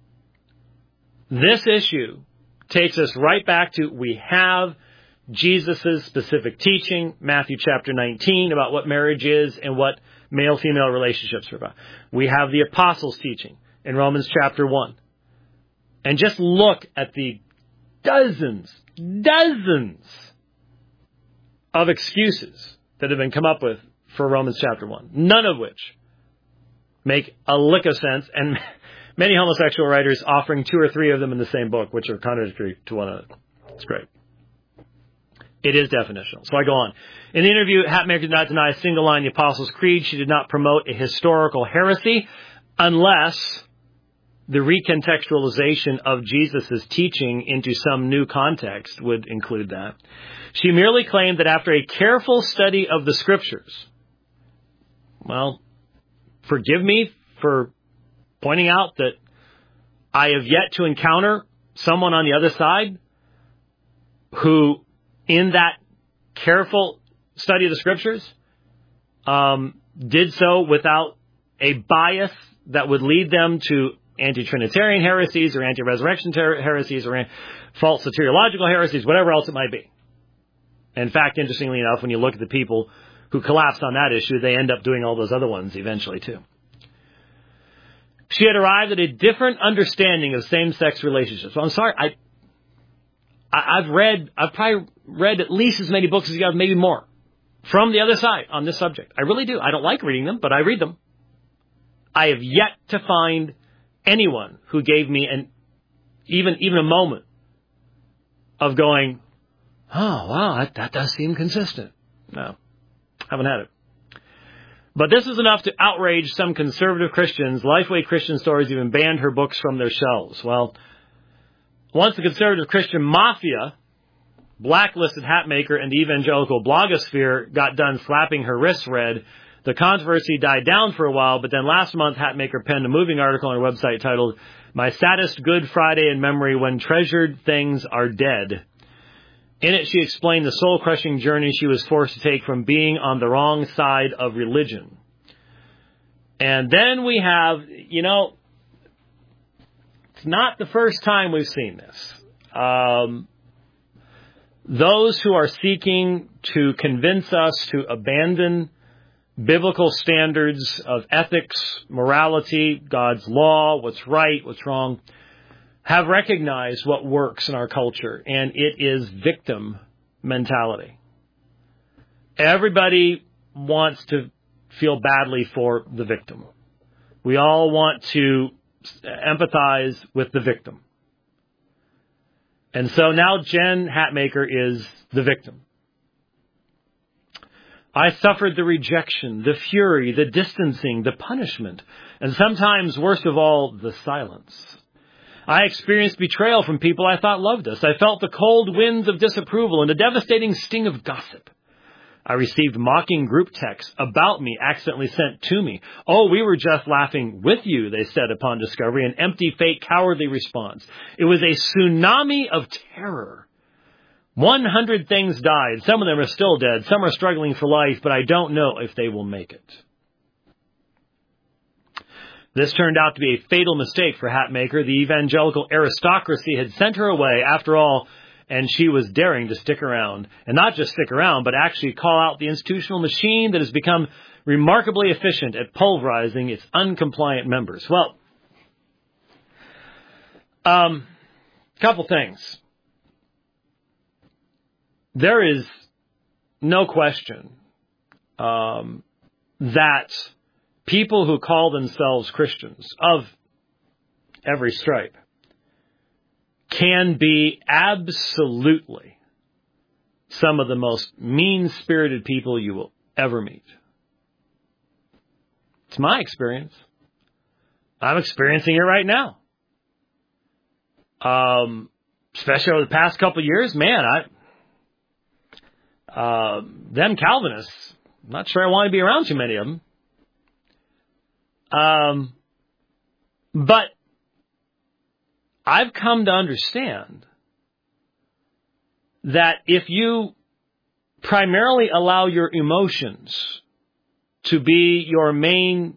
this issue takes us right back to, we have Jesus' specific teaching, Matthew chapter nineteen, about what marriage is and what male-female relationships are about. We have the apostles' teaching in Romans chapter one. And just look at the dozens, dozens of excuses that have been come up with for Romans chapter one, none of which make a lick of sense, and many homosexual writers offering two or three of them in the same book, which are contradictory to one another. It's great. It is definitional. So I go on. In the interview, Hatmaker did not deny a single line in the Apostles' Creed. She did not promote a historical heresy, unless the recontextualization of Jesus' teaching into some new context would include that. She merely claimed that after a careful study of the Scriptures, well, forgive me for pointing out that I have yet to encounter someone on the other side who, in that careful study of the Scriptures, um, did so without a bias that would lead them to anti-Trinitarian heresies or anti-resurrection ter- heresies or false soteriological heresies, whatever else it might be. In fact, interestingly enough, when you look at the people who collapsed on that issue, they end up doing all those other ones eventually too. She had arrived at a different understanding of same-sex relationships. Well, I'm sorry, I, I, I've read, I've probably read at least as many books as you have, maybe more, from the other side on this subject. I really do. I don't like reading them, but I read them. I have yet to find anyone who gave me an even even a moment of going, oh, wow, that, that does seem consistent. No, haven't had it. But this is enough to outrage some conservative Christians. Lifeway Christian Stories even banned her books from their shelves. Well, once the conservative Christian mafia blacklisted Hatmaker and the evangelical blogosphere got done slapping her wrists red, the controversy died down for a while, but then last month Hatmaker penned a moving article on her website titled, My Saddest Good Friday in Memory When Treasured Things Are Dead. In it, she explained the soul-crushing journey she was forced to take from being on the wrong side of religion. And then we have, you know, it's not the first time we've seen this. Um, those who are seeking to convince us to abandon biblical standards of ethics, morality, God's law, what's right, what's wrong, have recognized what works in our culture, and it is victim mentality. Everybody wants to feel badly for the victim. We all want to empathize with the victim. And so now Jen Hatmaker is the victim. I suffered the rejection, the fury, the distancing, the punishment, and sometimes, worst of all, the silence. I experienced betrayal from people I thought loved us. I felt the cold winds of disapproval and the devastating sting of gossip. I received mocking group texts about me accidentally sent to me. Oh, we were just laughing with you, they said upon discovery, an empty, fake, cowardly response. It was a tsunami of terror. One hundred things died. Some of them are still dead. Some are struggling for life, but I don't know if they will make it. This turned out to be a fatal mistake for Hatmaker. The evangelical aristocracy had sent her away, after all, and she was daring to stick around. And not just stick around, but actually call out the institutional machine that has become remarkably efficient at pulverizing its uncompliant members. Well, um, couple things. There is no question um, that people who call themselves Christians of every stripe can be absolutely some of the most mean-spirited people you will ever meet. It's my experience. I'm experiencing it right now. Um, especially over the past couple of years, man, I, uh, them Calvinists, I'm not sure I want to be around too many of them. Um, but I've come to understand that if you primarily allow your emotions to be your main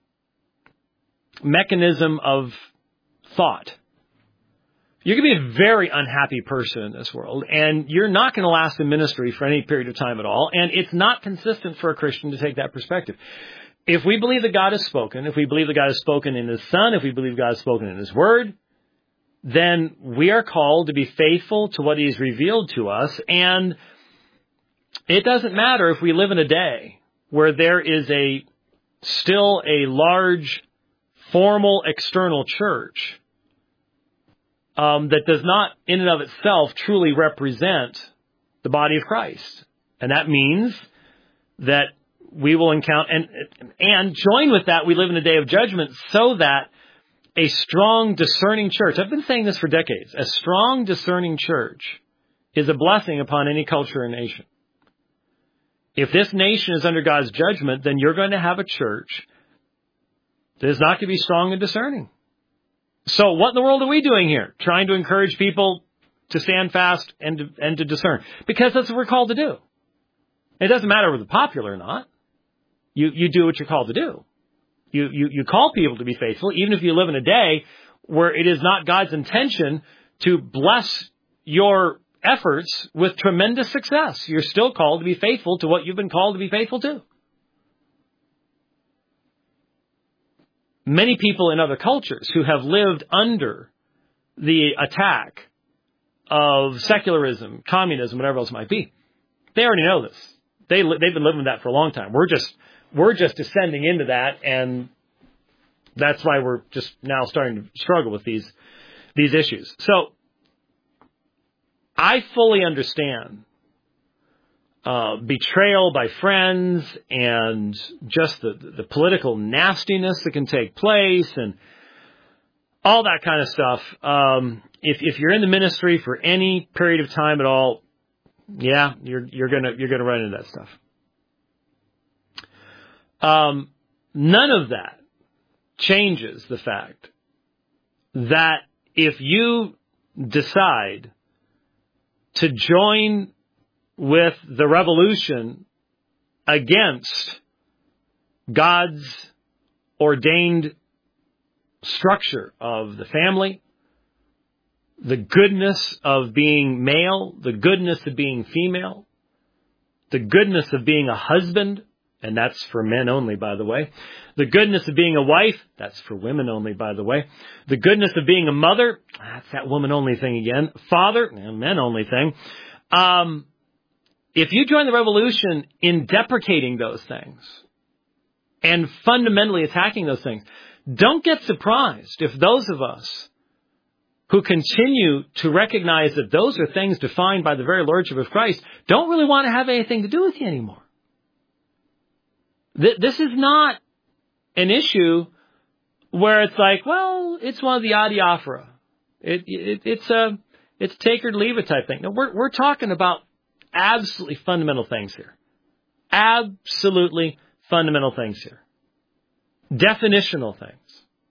mechanism of thought, you're going to be a very unhappy person in this world, and you're not going to last in ministry for any period of time at all, and it's not consistent for a Christian to take that perspective. If we believe that God has spoken, if we believe that God has spoken in His Son, if we believe God has spoken in His Word, then we are called to be faithful to what He has revealed to us. And it doesn't matter if we live in a day where there is a still a large, formal, external church um, that does not, in and of itself, truly represent the body of Christ. And that means that we will encounter, and, and join with that, we live in a day of judgment, so that a strong, discerning church, I've been saying this for decades, a strong, discerning church is a blessing upon any culture or nation. If this nation is under God's judgment, then you're going to have a church that is not going to be strong and discerning. So what in the world are we doing here? Trying to encourage people to stand fast and to, and to discern. Because that's what we're called to do. It doesn't matter whether it's popular or not. You, you do what you're called to do. You, you, you call people to be faithful, even if you live in a day where it is not God's intention to bless your efforts with tremendous success. You're still called to be faithful to what you've been called to be faithful to. Many people in other cultures who have lived under the attack of secularism, communism, whatever else it might be, they already know this. They, they've been living with that for a long time. We're just, we're just descending into that, and that's why we're just now starting to struggle with these, these issues. So I fully understand uh, betrayal by friends and just the, the political nastiness that can take place and all that kind of stuff. Um, if, if you're in the ministry for any period of time at all, yeah, you're you're gonna you're gonna run into that stuff. Um, none of that changes the fact that if you decide to join with the revolution against God's ordained structure of the family, the goodness of being male, the goodness of being female, the goodness of being a husband, and that's for men only, by the way. The goodness of being a wife, that's for women only, by the way. The goodness of being a mother, that's that woman only thing again. Father, men only thing. Um, if you join the revolution in deprecating those things and fundamentally attacking those things, don't get surprised if those of us who continue to recognize that those are things defined by the very Lordship of Christ don't really want to have anything to do with you anymore. This is not an issue where it's like, well, it's one of the adiaphora. It, it, it's a, it's take or leave it type thing. No, we're, we're talking about absolutely fundamental things here. Absolutely fundamental things here. Definitional things.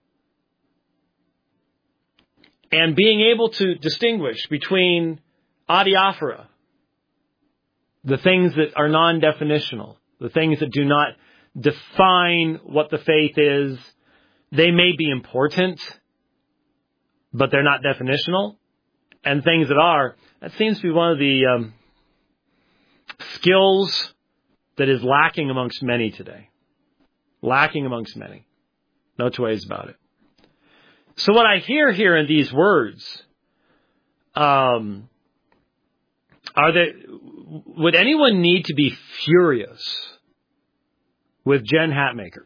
And being able to distinguish between adiaphora, the things that are non-definitional, the things that do not define what the faith is. They may be important, but they're not definitional. And things that are, that seems to be one of the um, skills that is lacking amongst many today. Lacking amongst many. No two ways about it. So what I hear here in these words, um, are that, would anyone need to be furious with Jen Hatmaker?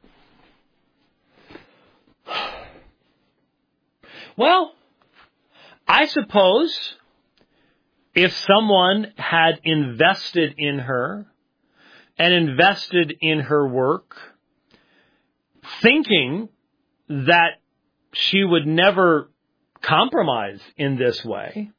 Well, I suppose if someone had invested in her and invested in her work, thinking that she would never compromise in this way,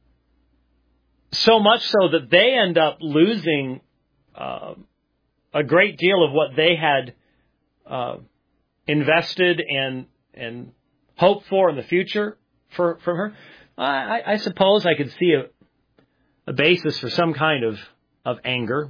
so much so that they end up losing uh, a great deal of what they had uh, invested and and hoped for in the future for from her. I, I suppose I could see a, a basis for some kind of, of anger.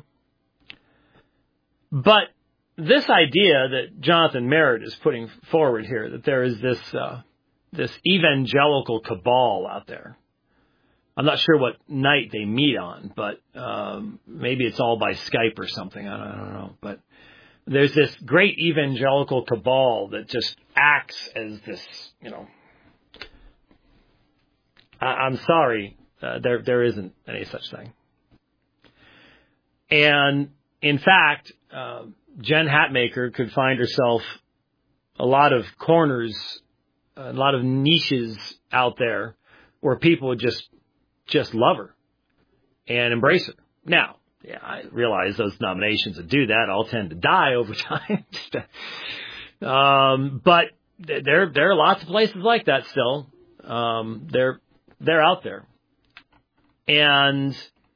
But this idea that Jonathan Merritt is putting forward here, that there is this uh, this evangelical cabal out there. I'm not sure what night they meet on, but um, maybe it's all by Skype or something. I don't, I don't know. But there's this great evangelical cabal that just acts as this, you know. I, I'm sorry, uh, there there isn't any such thing. And in fact, uh, Jen Hatmaker could find herself a lot of corners, a lot of niches out there where people would just just love her and embrace her. Now, yeah, I realize those nominations that do that all tend to die over time. um, but there there are lots of places like that still. Um, they're they're out there, and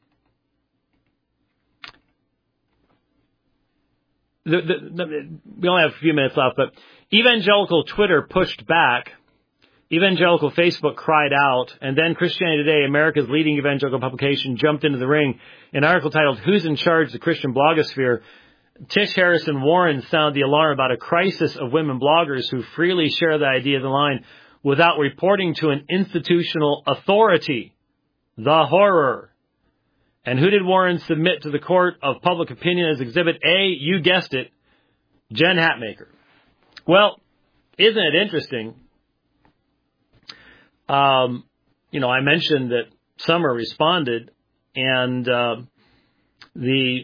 the, the, the, we only have a few minutes left. But evangelical Twitter pushed back. Evangelical Facebook cried out, and then Christianity Today, America's leading evangelical publication, jumped into the ring. An article titled, "Who's in Charge of the Christian Blogosphere?" Tish Harrison Warren sounded the alarm about a crisis of women bloggers who freely share the idea of the line without reporting to an institutional authority. The horror. And who did Warren submit to the court of public opinion as Exhibit A? You guessed it, Jen Hatmaker. Well, isn't it interesting? Um, you know, I mentioned that Summer responded, and uh, the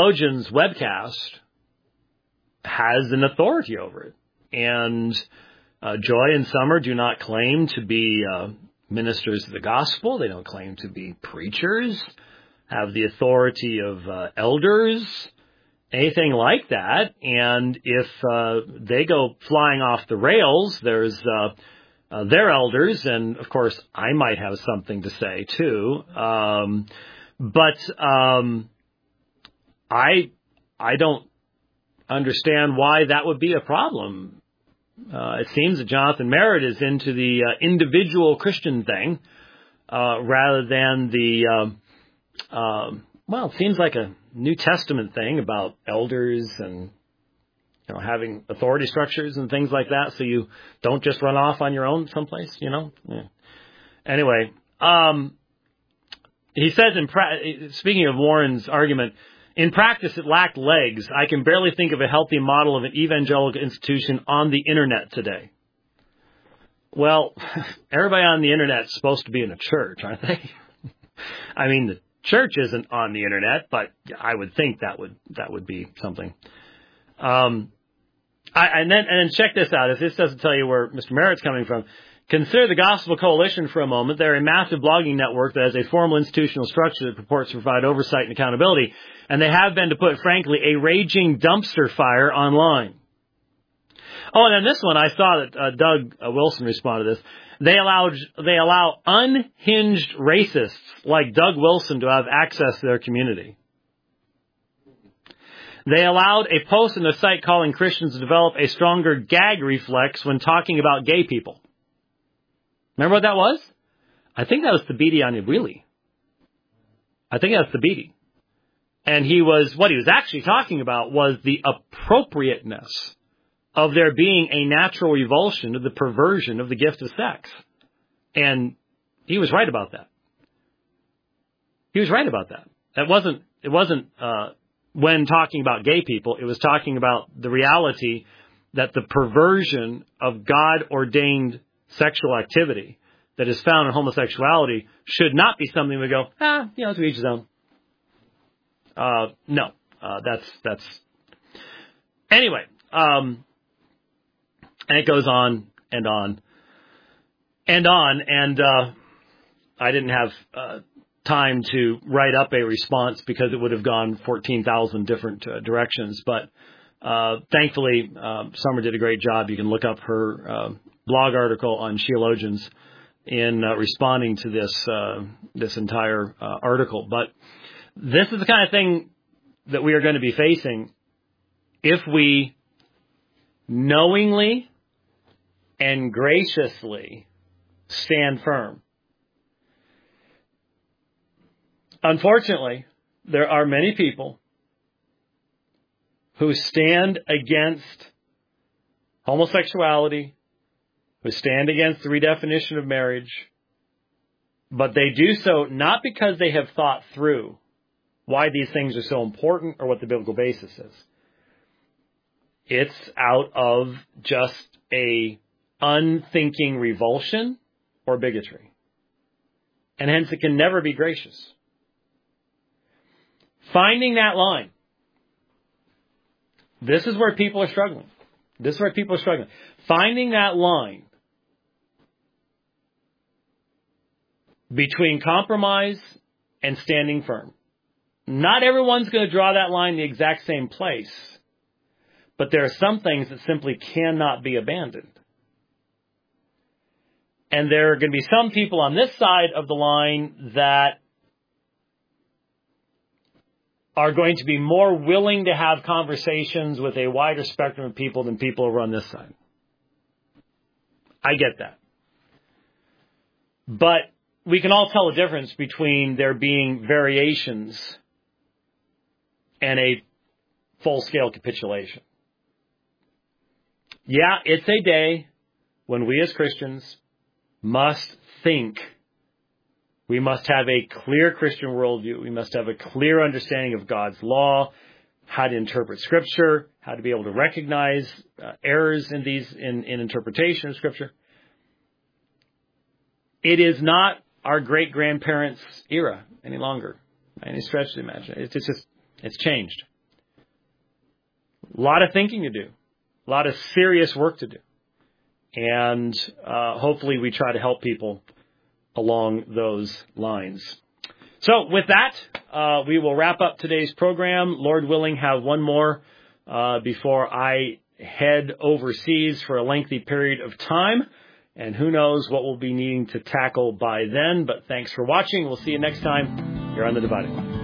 Sheologians webcast has an authority over it. And Uh, Joy and Summer do not claim to be uh, ministers of the gospel. They don't claim to be preachers, have the authority of uh, elders, anything like that. And if uh, they go flying off the rails, there's uh, uh, their elders, and of course I might have something to say too. Um, but um, I I don't understand why that would be a problem. Uh, it seems that Jonathan Merritt is into the uh, individual Christian thing uh, rather than the, uh, uh, well, it seems like a New Testament thing about elders and, you know, having authority structures and things like that, so you don't just run off on your own someplace, you know. Yeah. Anyway, um, he says, in pra- speaking of Warren's argument, in practice, it lacked legs. I can barely think of a healthy model of an evangelical institution on the Internet today. Well, everybody on the Internet is supposed to be in a church, aren't they? I mean, the church isn't on the Internet, but I would think that would that would be something. Um, I, and then and then check this out. If this doesn't tell you where Mister Merritt's coming from, consider the Gospel Coalition for a moment. They're a massive blogging network that has a formal institutional structure that purports to provide oversight and accountability. And they have been, to put it frankly, a raging dumpster fire online. Oh, and then this one, I saw that uh, Doug uh, Wilson responded to this. They allowed they allow unhinged racists like Doug Wilson to have access to their community. They allowed a post in the site calling Christians to develop a stronger gag reflex when talking about gay people. Remember what that was? I think that was the Thabiti Anyabwile. I think that's the Thabiti. And he was, what he was actually talking about was the appropriateness of there being a natural revulsion to the perversion of the gift of sex. And he was right about that. He was right about that. That wasn't, it wasn't, uh, when talking about gay people, it was talking about the reality that the perversion of God-ordained sexual activity that is found in homosexuality should not be something we go, ah, you know, to each his own. Uh, no, uh, that's, that's, anyway, um, and it goes on and on and on. And, uh, I didn't have, uh, time to write up a response because it would have gone fourteen thousand different uh, directions. But, uh, thankfully, um, Summer did a great job. You can look up her, uh, blog article on Sheologians in uh, responding to this, uh, this entire, uh, article. But, this is the kind of thing that we are going to be facing if we knowingly and graciously stand firm. Unfortunately, there are many people who stand against homosexuality, who stand against the redefinition of marriage, but they do so not because they have thought through why these things are so important or what the biblical basis is. It's out of just a unthinking revulsion or bigotry. And hence it can never be gracious. Finding that line. This is where people are struggling. This is where people are struggling. Finding that line between compromise and standing firm. Not everyone's going to draw that line in the exact same place, but there are some things that simply cannot be abandoned. And there are going to be some people on this side of the line that are going to be more willing to have conversations with a wider spectrum of people than people over on this side. I get that. But we can all tell the difference between there being variations and a full-scale capitulation. Yeah, it's a day when we as Christians must think. We must have a clear Christian worldview. We must have a clear understanding of God's law, how to interpret Scripture, how to be able to recognize uh, errors in these in, in interpretation of Scripture. It is not our great-grandparents' era any longer, by any stretch of the imagination. It's, it's just, it's changed. A lot of thinking to do. A lot of serious work to do. and uh, hopefully we try to help people along those lines. So with that, uh, we will wrap up today's program. Lord willing, have one more uh, before I head overseas for a lengthy period of time. And who knows what we'll be needing to tackle by then. But thanks for watching. We'll see you next time here on The Dividing Line.